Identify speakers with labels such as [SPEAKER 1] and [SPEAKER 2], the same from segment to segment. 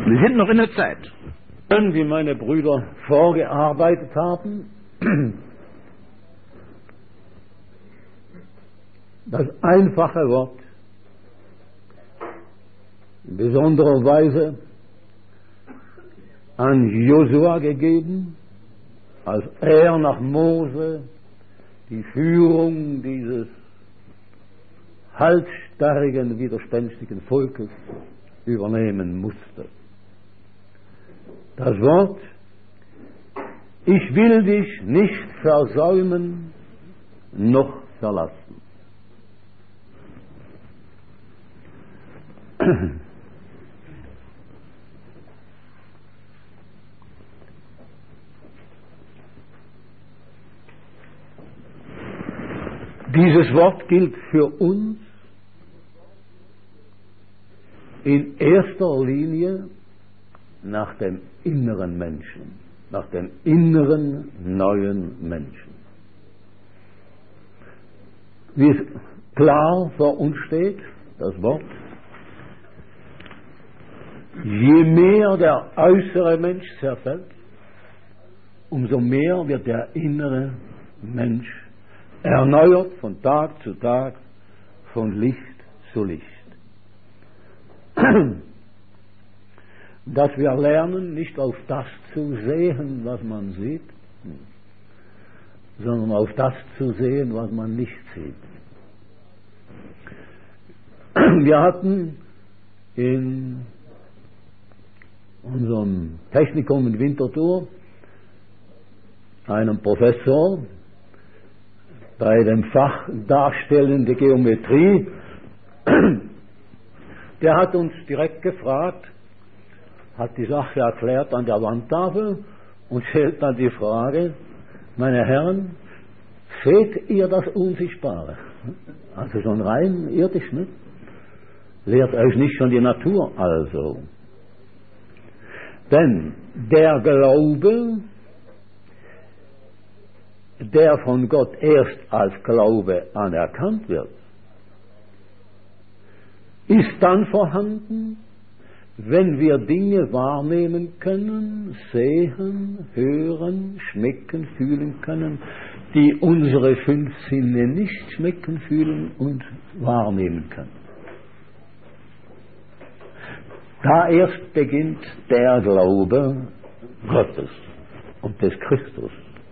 [SPEAKER 1] Wir sind noch in der Zeit.
[SPEAKER 2] Wie meine Brüder vorgearbeitet haben, das einfache Wort in besonderer Weise an Josua gegeben, als er nach Mose die Führung dieses halsstarrigen, widerspenstigen Volkes übernehmen musste. Das Wort: Ich will dich nicht versäumen noch verlassen. Dieses Wort gilt für uns in erster Linie nach dem inneren Menschen, nach dem inneren neuen Menschen. Wie es klar vor uns steht, das Wort: Je mehr der äußere Mensch zerfällt, umso mehr wird der innere Mensch erneuert von Tag zu Tag, von Licht zu Licht. Dass wir lernen, nicht auf das zu sehen, was man sieht, sondern auf das zu sehen, was man nicht sieht. Wir hatten in unserem Technikum in Winterthur einen Professor bei dem Fach Darstellende Geometrie, der hat uns direkt gefragt, hat die Sache erklärt an der Wandtafel und stellt dann die Frage: Meine Herren, seht ihr das Unsichtbare? Also schon rein irdisch, ne? Lehrt euch nicht schon die Natur also. Denn der Glaube, der von Gott erst als Glaube anerkannt wird, ist dann vorhanden, wenn wir Dinge wahrnehmen können, sehen, hören, schmecken, fühlen können, die unsere 5 Sinne nicht schmecken, fühlen und wahrnehmen können. Da erst beginnt der Glaube Gottes und des Christus.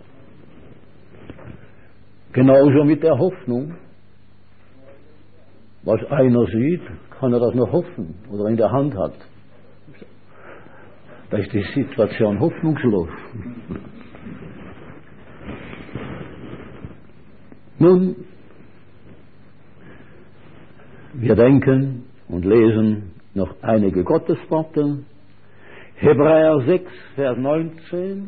[SPEAKER 2] Genauso mit der Hoffnung. Was einer sieht, kann er das noch hoffen oder in der Hand hat. Da ist die Situation hoffnungslos. Nun, wir denken und lesen noch einige Gottesworte. Hebräer 6, Vers 19.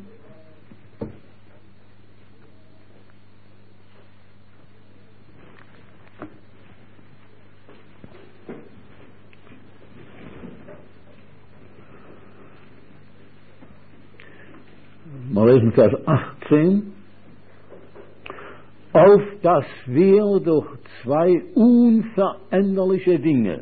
[SPEAKER 2] Mal lesen Vers 18. Auf dass wir durch 2 unveränderliche Dinge,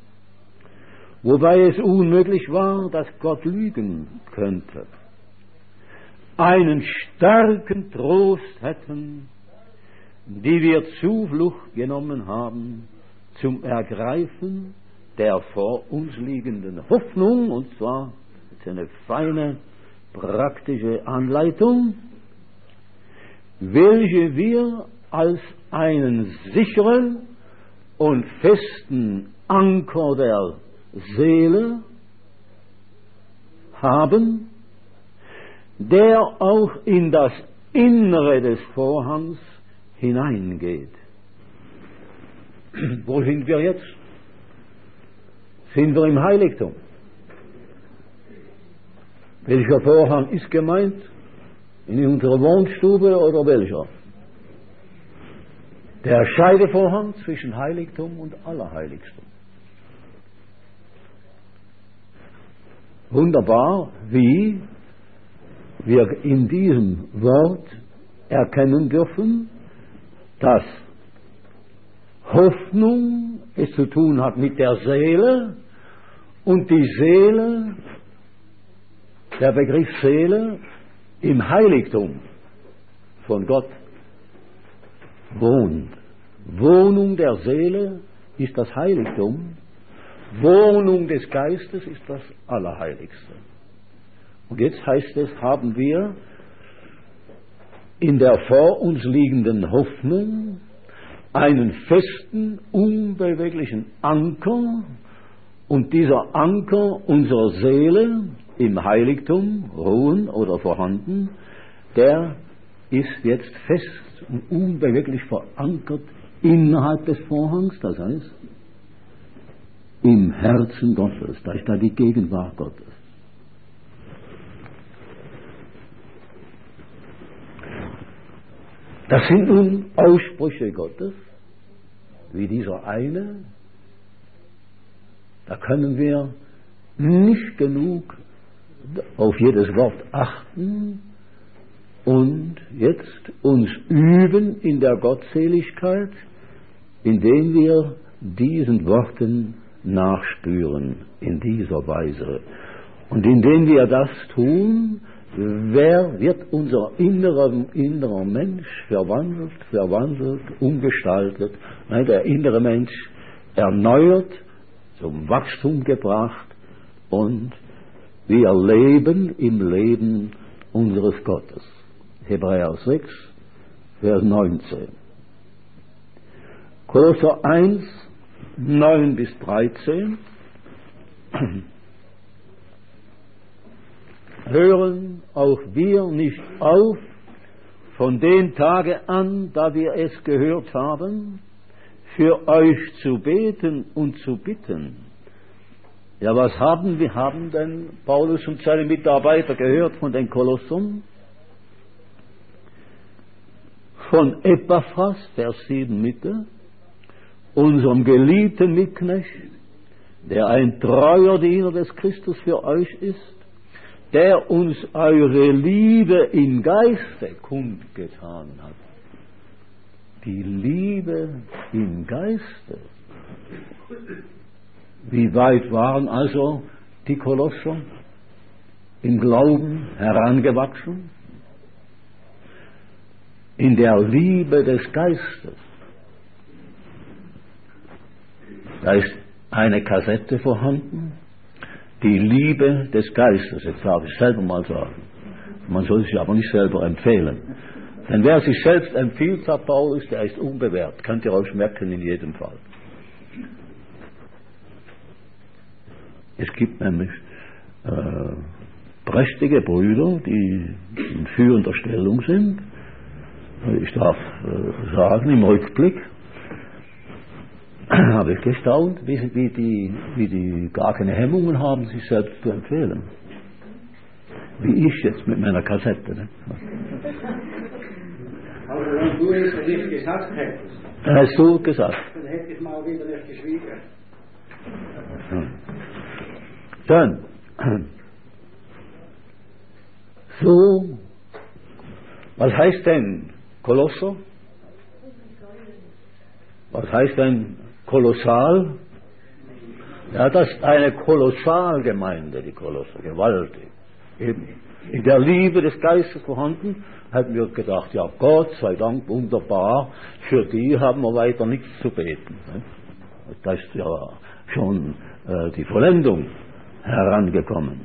[SPEAKER 2] wobei es unmöglich war, dass Gott lügen könnte, einen starken Trost hätten, die wir Zuflucht genommen haben zum Ergreifen der vor uns liegenden Hoffnung, und zwar eine feine praktische Anleitung, welche wir als einen sicheren und festen Anker der Seele haben, der auch in das Innere des Vorhangs hineingeht. Wo sind wir jetzt? Sind wir im Heiligtum? Welcher Vorhang ist gemeint? In unserer Wohnstube oder welcher? Der Scheidevorhang zwischen Heiligtum und Allerheiligstum. Wunderbar, wie wir in diesem Wort erkennen dürfen, dass Hoffnung es zu tun hat mit der Seele und die Seele der Begriff Seele im Heiligtum von Gott wohnt. Wohnung der Seele ist das Heiligtum, Wohnung des Geistes ist das Allerheiligste. Und jetzt heißt es, haben wir in der vor uns liegenden Hoffnung einen festen, unbeweglichen Anker, und dieser Anker unserer Seele im Heiligtum, ruhen oder vorhanden, der ist jetzt fest und unbeweglich verankert innerhalb des Vorhangs, das heißt im Herzen Gottes, da ist da die Gegenwart Gottes. Das sind nun Aussprüche Gottes, wie dieser eine. Da können wir nicht genug auf jedes Wort achten und jetzt uns üben in der Gottseligkeit, indem wir diesen Worten nachspüren in dieser Weise. Und indem wir das tun, wird unser innerer Mensch verwandelt, umgestaltet, der innere Mensch erneuert, zum Wachstum gebracht, und wir leben im Leben unseres Gottes. Hebräer 6, Vers 19. Kolosser 1, 9 bis 13. Hören auch wir nicht auf von dem Tage an, da wir es gehört haben, für euch zu beten und zu bitten. Ja, was haben wir? Haben denn Paulus und seine Mitarbeiter gehört von den Kolossern? Von Epaphras, Vers 7 Mitte, unserem geliebten Mitknecht, der ein treuer Diener des Christus für euch ist, der uns eure Liebe im Geiste kundgetan hat. Die Liebe im Geiste. Wie weit waren also die Kolosser im Glauben herangewachsen? In der Liebe des Geistes. Da ist eine Kassette vorhanden, die Liebe des Geistes. Jetzt darf ich selber mal sagen. Man soll sich aber nicht selber empfehlen. Denn wer sich selbst empfiehlt, sagt Paulus, der ist unbewährt. Könnt ihr euch merken in jedem Fall. Es gibt nämlich prächtige Brüder, die in führender Stellung sind. Ich darf sagen, im Rückblick habe ich gestaunt, wie die gar keine Hemmungen haben, sich selbst zu empfehlen. Wie ich jetzt mit meiner Kassette. Ne?
[SPEAKER 1] Aber wenn du es nicht gesagt hättest,
[SPEAKER 2] hast du gesagt.
[SPEAKER 1] Dann hätte ich mal wieder nicht geschwiegen.
[SPEAKER 2] Dann, so, was heißt denn Kolosser? Was heißt denn kolossal? Ja, das ist eine Kolossalgemeinde, die Kolosser, gewaltig. Eben in der Liebe des Geistes vorhanden, hätten wir gedacht, ja, Gott sei Dank, wunderbar, für die haben wir weiter nichts zu beten. Da ist ja schon die Vollendung herangekommen.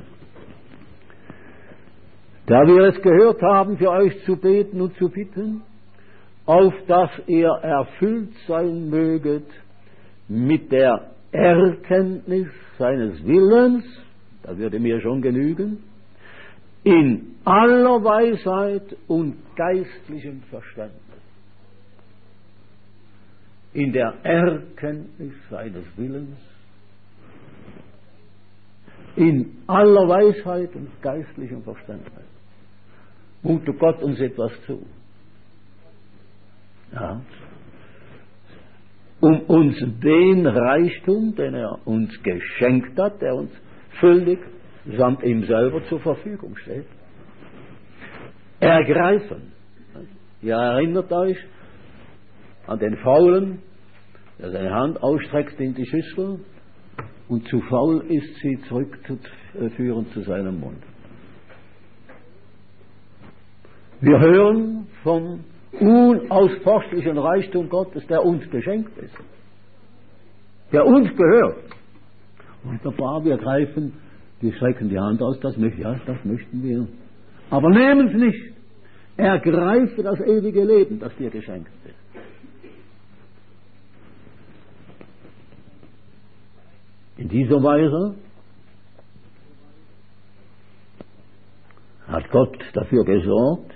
[SPEAKER 2] Da wir es gehört haben, für euch zu beten und zu bitten, auf dass ihr erfüllt sein möget mit der Erkenntnis seines Willens, da würde mir schon genügen, in aller Weisheit und geistlichem Verständnis. In der Erkenntnis seines Willens, in aller Weisheit und geistlichem Verständnis. Mute Gott uns etwas zu. Ja. Um uns den Reichtum, den er uns geschenkt hat, der uns völlig samt ihm selber zur Verfügung steht, ergreifen. Ihr erinnert euch an den Faulen, der seine Hand ausstreckt in die Schüssel und zu faul ist, sie zurückzuführen zu seinem Mund. Wir hören vom unausforschlichen Reichtum Gottes, der uns geschenkt ist, der uns gehört. Wunderbar, wir greifen, wir strecken die Hand aus, das möchten wir. Aber nehmen es nicht. Ergreife das ewige Leben, das dir geschenkt ist. In dieser Weise hat Gott dafür gesorgt,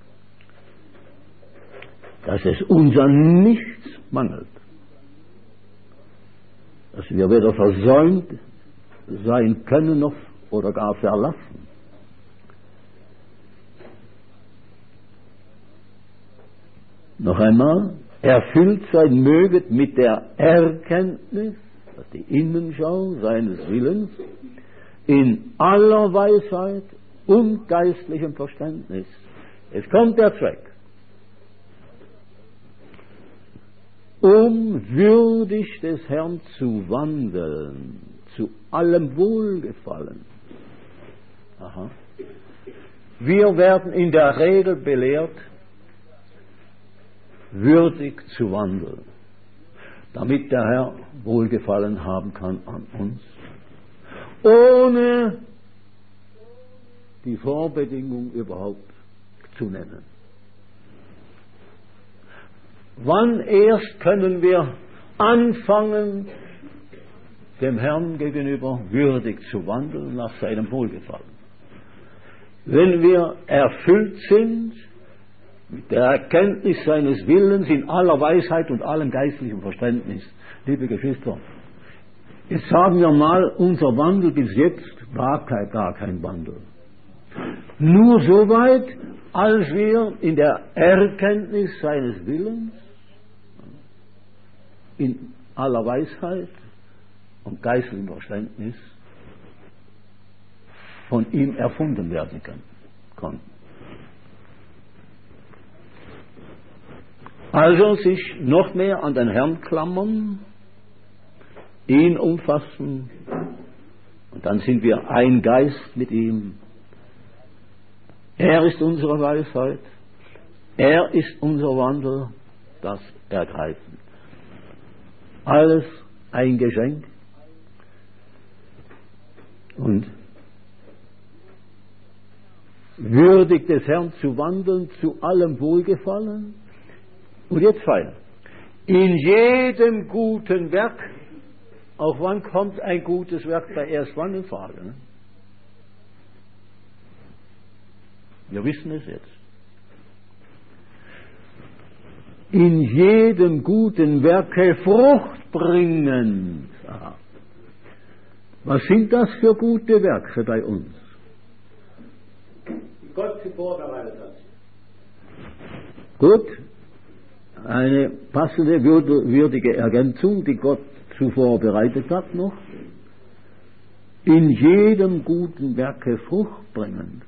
[SPEAKER 2] dass es uns an nichts mangelt, dass wir weder versäumt sein können noch oder gar verlassen. Noch einmal, erfüllt sein möget mit der Erkenntnis, das ist die Innenschau seines Willens, in aller Weisheit und geistlichem Verständnis. Es kommt der Zweck, um würdig des Herrn zu wandeln, zu allem Wohlgefallen. Aha. Wir werden in der Regel belehrt, würdig zu wandeln, damit der Herr Wohlgefallen haben kann an uns, ohne die Vorbedingung überhaupt zu nennen. Wann erst können wir anfangen, dem Herrn gegenüber würdig zu wandeln nach seinem Wohlgefallen? Wenn wir erfüllt sind mit der Erkenntnis seines Willens in aller Weisheit und allem geistlichen Verständnis. Liebe Geschwister, jetzt sagen wir mal, unser Wandel bis jetzt war gar kein Wandel. Nur soweit, als wir in der Erkenntnis seines Willens, in aller Weisheit und geistlichem Verständnis von ihm erfunden werden konnten. Also sich noch mehr an den Herrn klammern, ihn umfassen, und dann sind wir ein Geist mit ihm. Er ist unsere Weisheit, er ist unser Wandel, das Ergreifen. Alles ein Geschenk. Und würdig des Herrn zu wandeln, zu allem Wohlgefallen. Und jetzt fein. In jedem guten Werk, auch wann kommt ein gutes Werk bei erst wann in Frage? Ne? Wir wissen es jetzt. In jedem guten Werke Frucht bringen. Aha. Was sind das für gute Werke bei uns?
[SPEAKER 1] Gott sie vorbereitet hat.
[SPEAKER 2] Gut. Eine passende, würdige Ergänzung, die Gott zuvor bereitet hat noch. In jedem guten Werke Frucht bringen.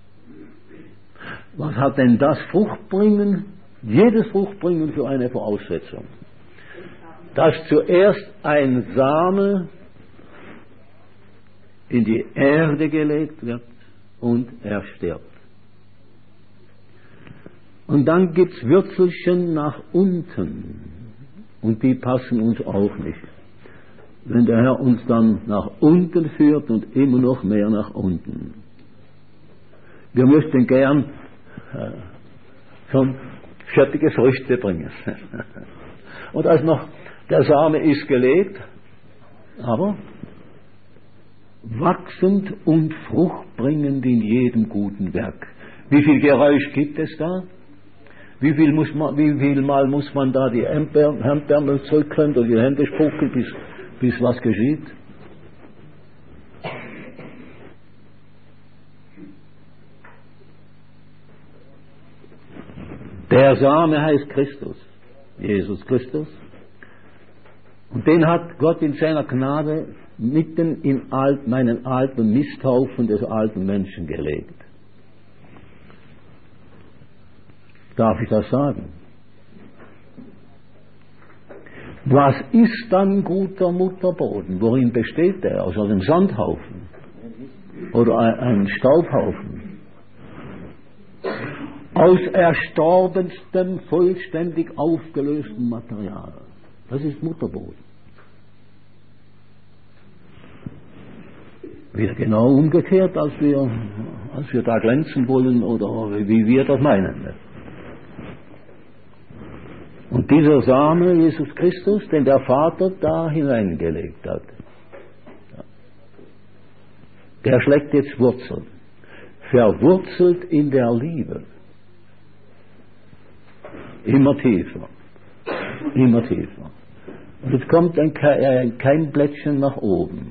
[SPEAKER 2] Was hat denn das Fruchtbringen? Jedes Fruchtbringen für eine Voraussetzung. Dass zuerst ein Same in die Erde gelegt wird und er stirbt. Und dann gibt es Wurzelchen nach unten. Und die passen uns auch nicht. Wenn der Herr uns dann nach unten führt und immer noch mehr nach unten. Wir möchten gern schon schöttige Früchte bringen. Und als noch der Same ist gelegt, aber wachsend und fruchtbringend in jedem guten Werk. Wie viel Geräusch gibt es da? Wie viel Mal muss man da die Hemdärmel zurückklemmen oder die Hände spucken, bis was geschieht? Der Same heißt Christus, Jesus Christus. Und den hat Gott in seiner Gnade mitten in meinen alten Misthaufen des alten Menschen gelegt. Darf ich das sagen? Was ist dann guter Mutterboden? Worin besteht der? Aus einem Sandhaufen? Oder einem Staubhaufen? aus erstorbenstem, vollständig aufgelöstem Material. Das ist Mutterboden. Wieder genau umgekehrt, als wir da glänzen wollen oder wie wir das meinen. Und dieser Same, Jesus Christus, den der Vater da hineingelegt hat, der schlägt jetzt Wurzeln, verwurzelt in der Liebe. Immer tiefer, immer tiefer. Und jetzt kommt ein Keimblättchen nach oben.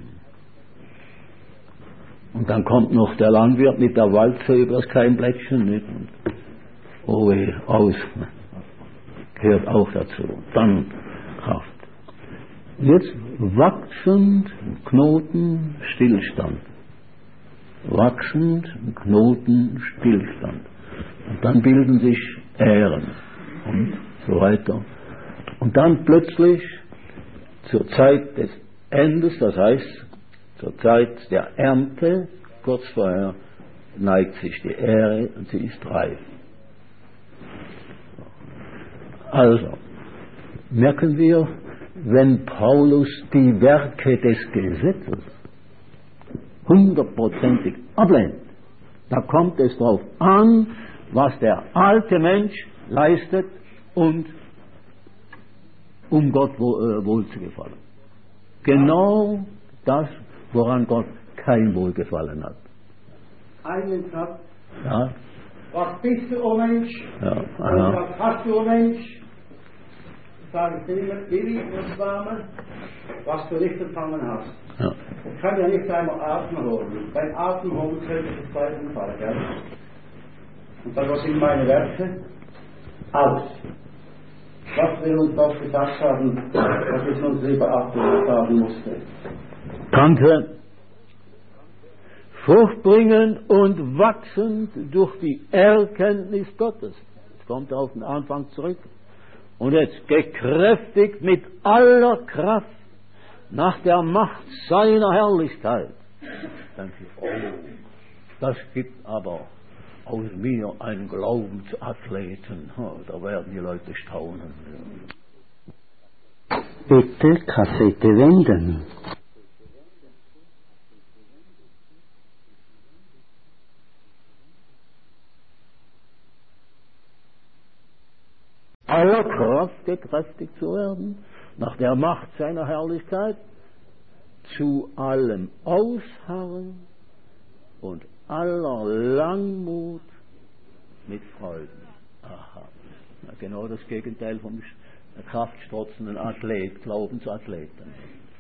[SPEAKER 2] Und dann kommt noch der Landwirt mit der Walze über das Keimblättchen nicht. Oh weh, aus. Gehört auch dazu. Dann Kraft. Jetzt wachsend, Knoten, Stillstand. Wachsend, Knoten, Stillstand. Und dann bilden sich Ähren und so weiter. Und dann plötzlich zur Zeit des Endes, das heißt zur Zeit der Ernte, kurz vorher, neigt sich die Ähre und sie ist reif. Also, merken wir, wenn Paulus die Werke des Gesetzes hundertprozentig ablehnt, da kommt es darauf an, was der alte Mensch leistet und um Gott wohl zu gefallen. Genau das, woran Gott kein Wohlgefallen hat.
[SPEAKER 1] Einen Satz.
[SPEAKER 2] Ja.
[SPEAKER 1] Was bist du, o Mensch?
[SPEAKER 2] Ja.
[SPEAKER 1] Und was hast du, o Mensch? Sagen sie immer, Billy und Warme, was du nicht empfangen hast.
[SPEAKER 2] Ja.
[SPEAKER 1] Ich kann ja nicht einmal Atem holen. Beim Atem holen könnte ich zweiten Fall, gell? Und dann, was sind meine Werke? Alles. Was will uns das gesagt haben, was ich uns lieber abgeben musste?
[SPEAKER 2] Kannte fruchtbringend und wachsend durch die Erkenntnis Gottes. Jetzt kommt er auf den Anfang zurück. Und jetzt gekräftigt mit aller Kraft nach der Macht seiner Herrlichkeit. Das gibt aber aus mir einen Glaubensathleten. Da werden die Leute staunen.
[SPEAKER 3] Bitte Kassette wenden.
[SPEAKER 2] Aller Kraft gekräftigt zu werden, nach der Macht seiner Herrlichkeit, zu allem Ausharren und aller Langmut mit Freuden. Aha. Na, genau das Gegenteil vom kraftstrotzenden Athlet, Glaubensathleten.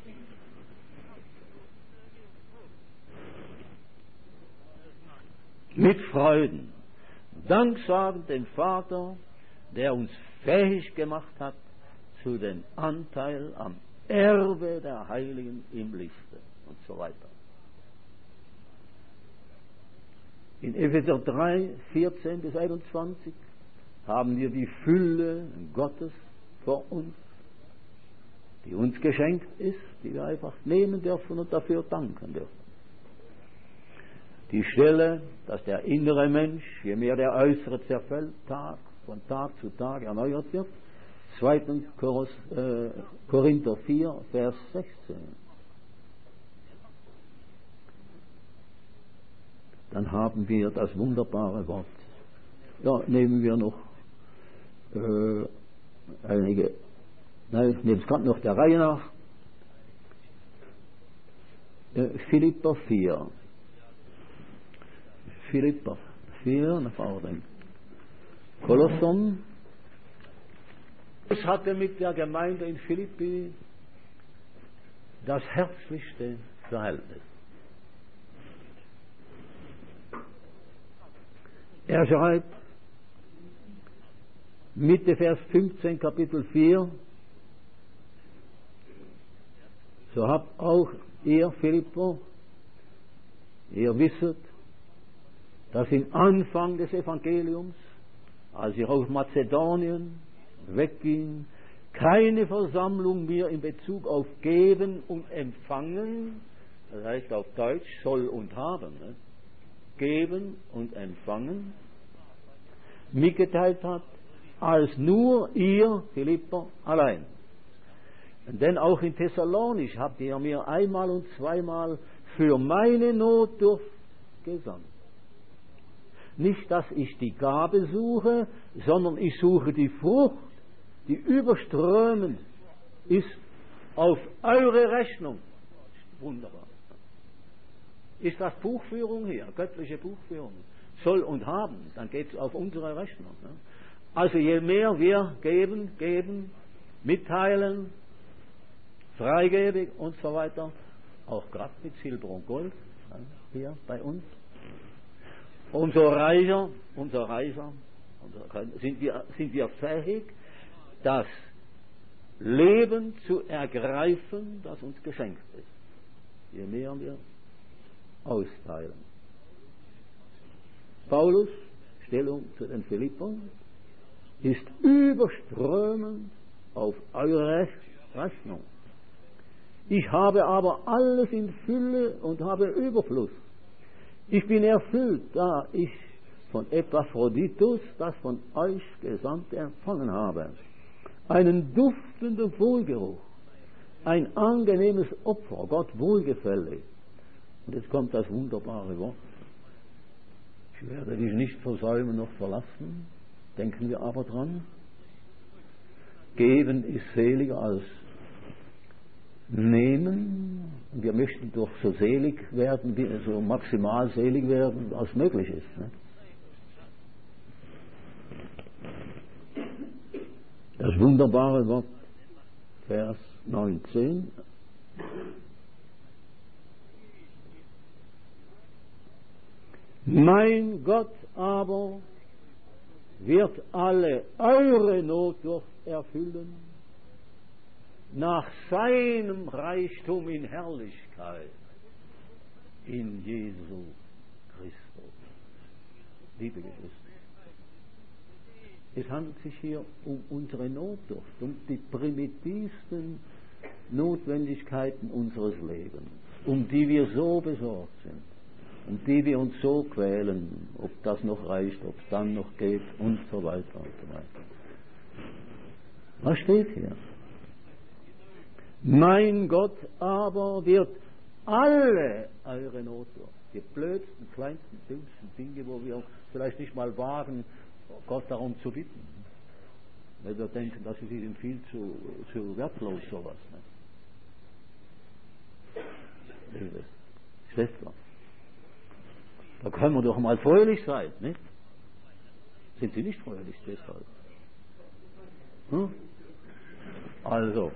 [SPEAKER 2] Mit Freuden. Dank sagen den Vater, der uns fähig gemacht hat zu dem Anteil am Erbe der Heiligen im Lichte und so weiter. In Epheser 3, 14 bis 21 haben wir die Fülle Gottes vor uns, die uns geschenkt ist, die wir einfach nehmen dürfen und dafür danken dürfen. Die Stelle, dass der innere Mensch, je mehr der äußere zerfällt, von Tag zu Tag erneuert wird. 2. Korinther 4, Vers 16. Dann haben wir das wunderbare Wort. Ja, nehmen wir noch einige. Nein, jetzt kommt noch der Reihe nach. Philipper 4. Philipper 4, nach Orden. Kolosson. Es hatte mit der Gemeinde in Philippi das herzlichste Verhältnis. Er schreibt, Mitte Vers 15, Kapitel 4, so habt auch ihr, Philipper, ihr wisset, dass im Anfang des Evangeliums, als ich aus Mazedonien wegging, keine Versammlung mehr in Bezug auf Geben und Empfangen, das heißt auf Deutsch soll und haben, ne? Geben und Empfangen, mitgeteilt hat, als nur ihr, Philipper, allein. Denn auch in Thessalonich habt ihr mir einmal und zweimal für meine Notdurft gesandt. Nicht, dass ich die Gabe suche, sondern ich suche die Frucht, die überströmend ist auf eure Rechnung. Wunderbar. Ist das Buchführung hier, göttliche Buchführung? Soll und haben, dann geht es auf unsere Rechnung. Ne? Also je mehr wir geben, mitteilen, freigebig und so weiter, auch gerade mit Silber und Gold, hier bei uns, umso reicher sind wir fähig, das Leben zu ergreifen, das uns geschenkt ist. Je mehr wir austeilen. Paulus, Stellung zu den Philippern, ist überströmend auf eure Rechnung. Ich habe aber alles in Fülle und habe Überfluss. Ich bin erfüllt, da ich von Epaphroditus, das von euch Gesandte, empfangen habe. Einen duftenden Wohlgeruch, ein angenehmes Opfer, Gott wohlgefällig. Und jetzt kommt das wunderbare Wort. Ich werde dich nicht versäumen noch verlassen, denken wir aber dran. Geben ist seliger als nehmen. Und wir möchten doch so selig werden, so maximal selig werden, als möglich ist. Ne? Das wunderbare Wort, Vers 19. Mein Gott aber wird alle eure Notdurft erfüllen, nach seinem Reichtum in Herrlichkeit, in Jesu Christus. Liebe Geschwister, es handelt sich hier um unsere Notdurft, um die primitivsten Notwendigkeiten unseres Lebens, um die wir so besorgt sind, um die wir uns so quälen, ob das noch reicht, ob es dann noch geht und so weiter und so weiter. Was steht hier? Mein Gott aber wird alle eure Notdurft, die blödsten, kleinsten, dümmsten Dinge, wo wir vielleicht nicht mal wagen, Gott darum zu bitten. Weil wir denken, das ist ihnen viel zu wertlos, sowas. Ne? Schwester, da können wir doch mal fröhlich sein, nicht? Sind Sie nicht fröhlich deshalb? Also,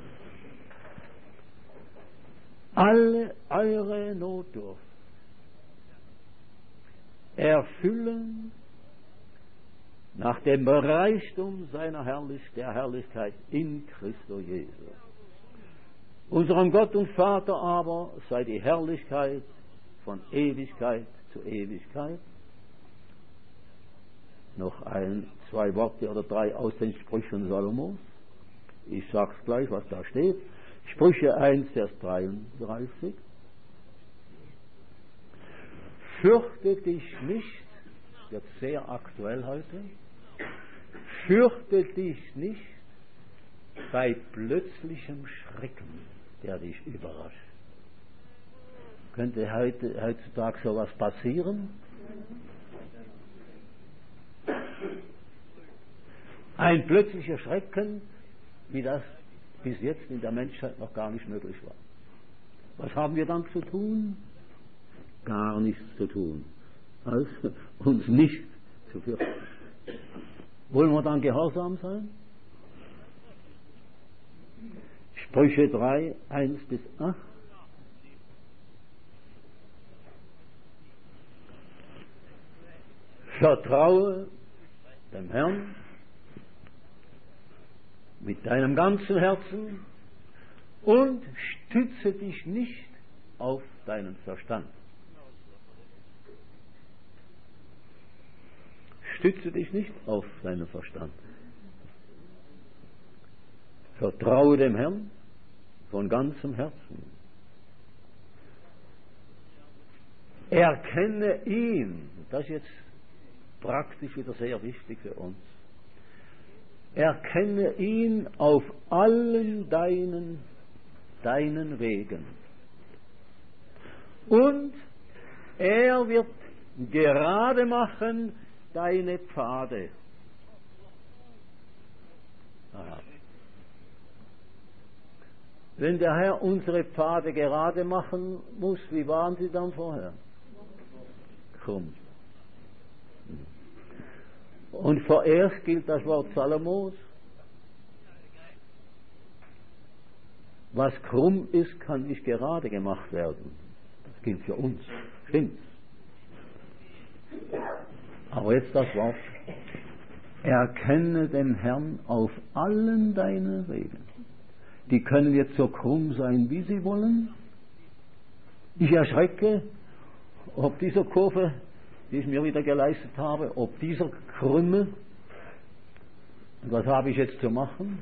[SPEAKER 2] alle eure Notdurft erfüllen nach dem Reichtum seiner der Herrlichkeit in Christus Jesus. Unserem Gott und Vater aber sei die Herrlichkeit von Ewigkeit zu Ewigkeit. Noch zwei Worte oder drei aus den Sprüchen Salomos. Ich sag's gleich, was da steht. Sprüche 1, Vers 33. Fürchte dich nicht, wird sehr aktuell heute, fürchte dich nicht bei plötzlichem Schrecken, der dich überrascht. Könnte heutzutage sowas passieren? Ein plötzlicher Schrecken, wie das bis jetzt in der Menschheit noch gar nicht möglich war. Was haben wir dann zu tun? Gar nichts zu tun, als uns nicht zu fürchten. Wollen wir dann gehorsam sein? Sprüche 3, 1 bis 8. Vertraue dem Herrn mit deinem ganzen Herzen und stütze dich nicht auf deinen Verstand. Stütze dich nicht auf deinen Verstand. Vertraue dem Herrn von ganzem Herzen. Erkenne ihn. Das ist jetzt praktisch wieder sehr wichtig für uns. Erkenne ihn auf allen deinen Wegen. Und er wird gerade machen deine Pfade. Aha. Wenn der Herr unsere Pfade gerade machen muss, wie waren sie dann vorher? Krumm. Und vorerst gilt das Wort Salomos: Was krumm ist, kann nicht gerade gemacht werden. Das gilt für uns. Stimmt's? Aber jetzt das Wort: Erkenne den Herrn auf allen deinen Wegen. Die können jetzt so krumm sein, wie sie wollen. Ich erschrecke, ob dieser Kurve, die ich mir wieder geleistet habe, ob dieser Krümme, und was habe ich jetzt zu machen?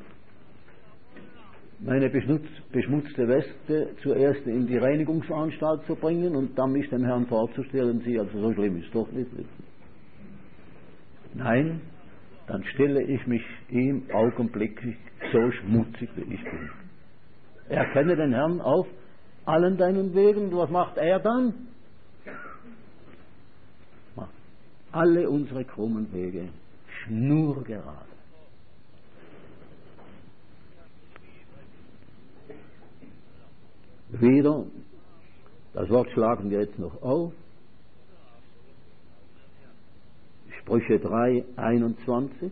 [SPEAKER 2] Meine beschmutzte Weste zuerst in die Reinigungsanstalt zu bringen und dann mich dem Herrn vorzustellen, sie, also so schlimm ist doch nicht. Nein, dann stelle ich mich ihm augenblicklich so schmutzig wie ich bin. Erkenne den Herrn auf allen deinen Wegen. Was macht er dann? Macht alle unsere krummen Wege schnurgerade. Wieder, das Wort schlagen wir jetzt noch auf. Sprüche 3, 21.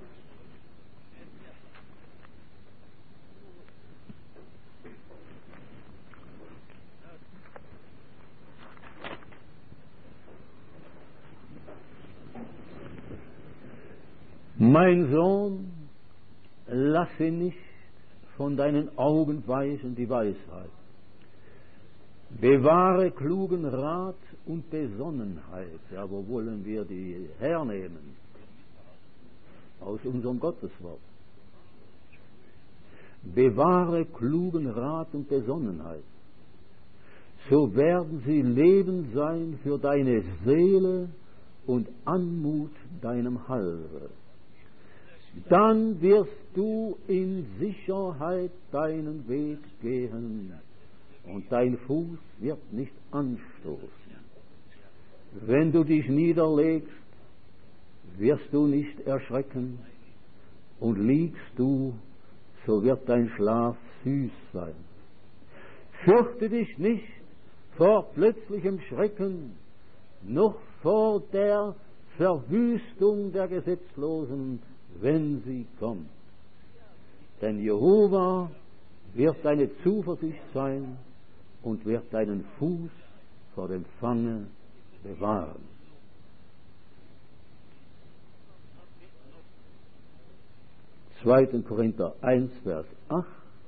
[SPEAKER 2] Mein Sohn, lasse nicht von deinen Augen weichen die Weisheit. Bewahre klugen Rat und Besonnenheit. Ja, wo wollen wir die hernehmen? Aus unserem Gotteswort. Bewahre klugen Rat und Besonnenheit. So werden sie Leben sein für deine Seele und Anmut deinem Halse. Dann wirst du in Sicherheit deinen Weg gehen und dein Fuß wird nicht anstoßen. Wenn du dich niederlegst, wirst du nicht erschrecken, und liegst du, so wird dein Schlaf süß sein. Fürchte dich nicht vor plötzlichem Schrecken, noch vor der Verwüstung der Gesetzlosen, wenn sie kommt. Denn Jehova wird deine Zuversicht sein und wird deinen Fuß vor dem Fange bewahren. Zweiten Korinther 1, Vers 8.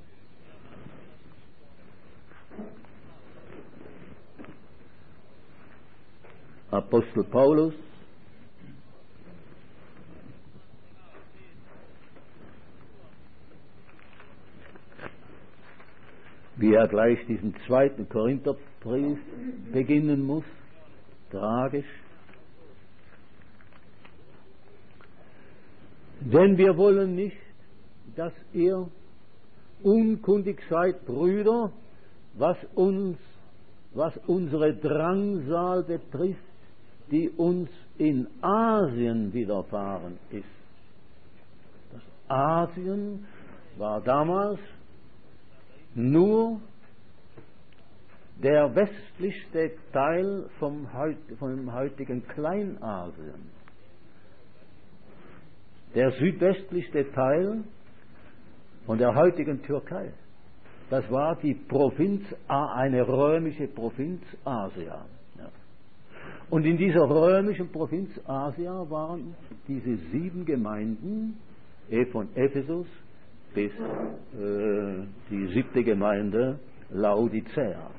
[SPEAKER 2] Apostel Paulus wie er gleich diesen zweiten Korintherbrief beginnen muss, tragisch. Denn wir wollen nicht, dass ihr unkundig seid, Brüder, was unsere Drangsal betrifft, die uns in Asien widerfahren ist. Das Asien war damals nur der westlichste Teil vom heutigen Kleinasien. Der südwestlichste Teil von der heutigen Türkei. Das war die Provinz, eine römische Provinz Asia. Ja. Und in dieser römischen Provinz Asia waren diese 7 Gemeinden, von Ephesus bis die 7. Gemeinde Laodicea.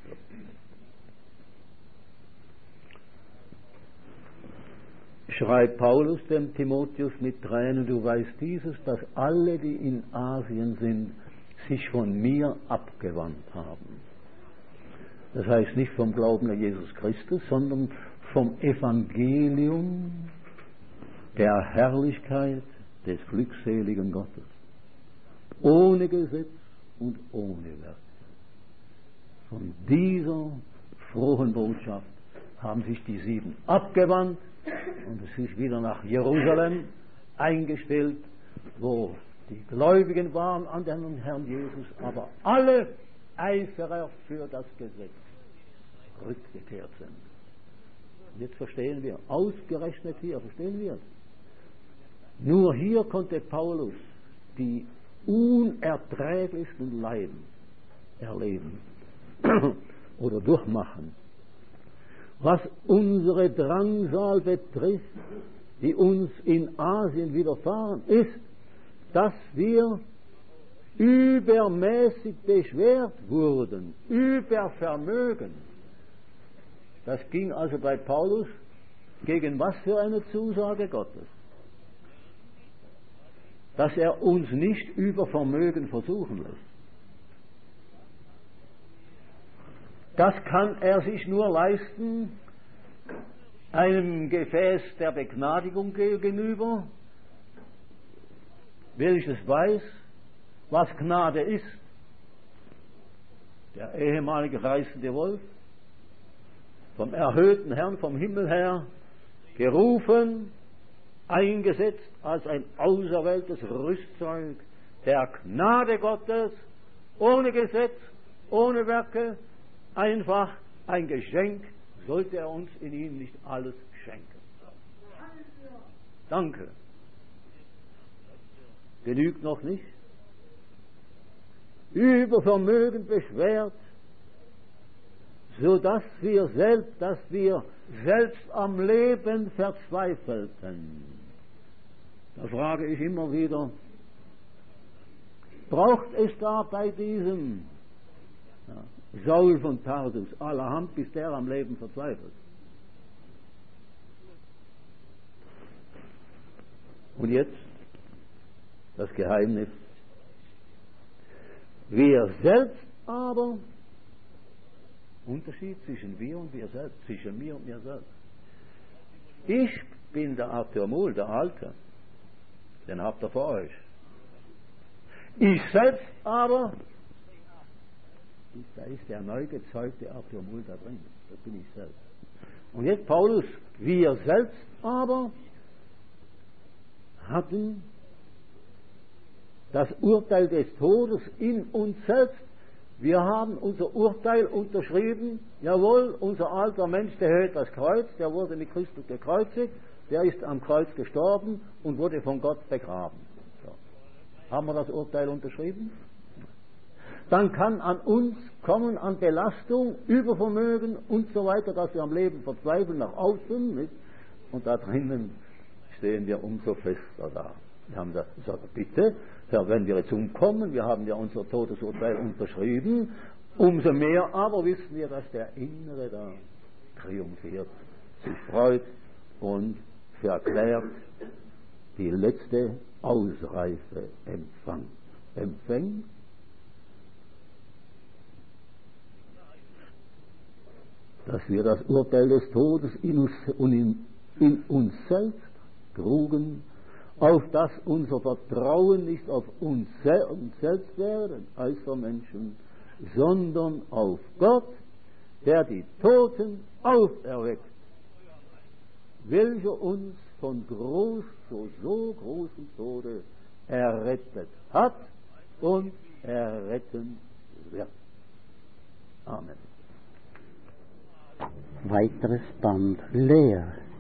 [SPEAKER 2] Schreibt Paulus dem Timotheus mit Tränen: Du weißt dieses, dass alle, die in Asien sind, sich von mir abgewandt haben. Das heißt nicht vom Glauben an Jesus Christus, sondern vom Evangelium der Herrlichkeit des glückseligen Gottes. Ohne Gesetz und ohne Werk. Von dieser frohen Botschaft haben sich die 7 abgewandt und es ist wieder nach Jerusalem eingestellt, wo die Gläubigen waren an den Herrn Jesus, aber alle Eiferer für das Gesetz rückgekehrt sind. Jetzt verstehen wir, ausgerechnet hier, verstehen wir. Nur hier konnte Paulus die unerträglichsten Leiden erleben oder durchmachen. Was unsere Drangsal betrifft, die uns in Asien widerfahren, ist, dass wir übermäßig beschwert wurden, über Vermögen. Das ging also bei Paulus gegen was für eine Zusage Gottes? Dass er uns nicht über Vermögen versuchen lässt. Das kann er sich nur leisten, einem Gefäß der Begnadigung gegenüber, welches weiß, was Gnade ist. Der ehemalige reißende Wolf, vom erhöhten Herrn vom Himmel her, gerufen, eingesetzt als ein auserwähltes Rüstzeug der Gnade Gottes, ohne Gesetz, ohne Werke, einfach ein Geschenk, sollte er uns in ihm nicht alles schenken. Danke. Genügt noch nicht? Über Vermögen beschwert, so dass wir selbst am Leben verzweifelten. Da frage ich immer wieder, braucht es da bei diesem Saul von Tarsus allerhand, bis der am Leben verzweifelt? Und jetzt das Geheimnis. Wir selbst aber, Unterschied zwischen wir und wir selbst, zwischen mir und mir selbst. Ich bin der Arthur Muhl, der Alte, den habt ihr vor euch. Ich selbst aber, da ist der neu gezeugte Arthur Muhl da drin, das bin ich selbst. Und jetzt Paulus, wir selbst aber hatten das Urteil des Todes in uns selbst. Wir haben unser Urteil unterschrieben. Jawohl, unser alter Mensch, der hält das Kreuz, der wurde mit Christus gekreuzigt, der ist am Kreuz gestorben und wurde von Gott begraben. So. Haben wir das Urteil unterschrieben? Dann kann an uns kommen, an Belastung, Übervermögen und so weiter, dass wir am Leben verzweifeln nach außen. Nicht? Und da drinnen stehen wir umso fester da. Wir haben da gesagt, bitte, Herr, wenn wir jetzt umkommen, wir haben ja unser Todesurteil unterschrieben, umso mehr aber wissen wir, dass der Innere da triumphiert, sich freut und verklärt die letzte Ausreife empfängt. Dass wir das Urteil des Todes in uns selbst trugen, auf dass unser Vertrauen nicht auf uns selbst wäre, den Äußermenschen, sondern auf Gott, der die Toten auferweckt, welcher uns von so großem Tode errettet hat und erretten wird. Amen.
[SPEAKER 3] Weiteres Band leer.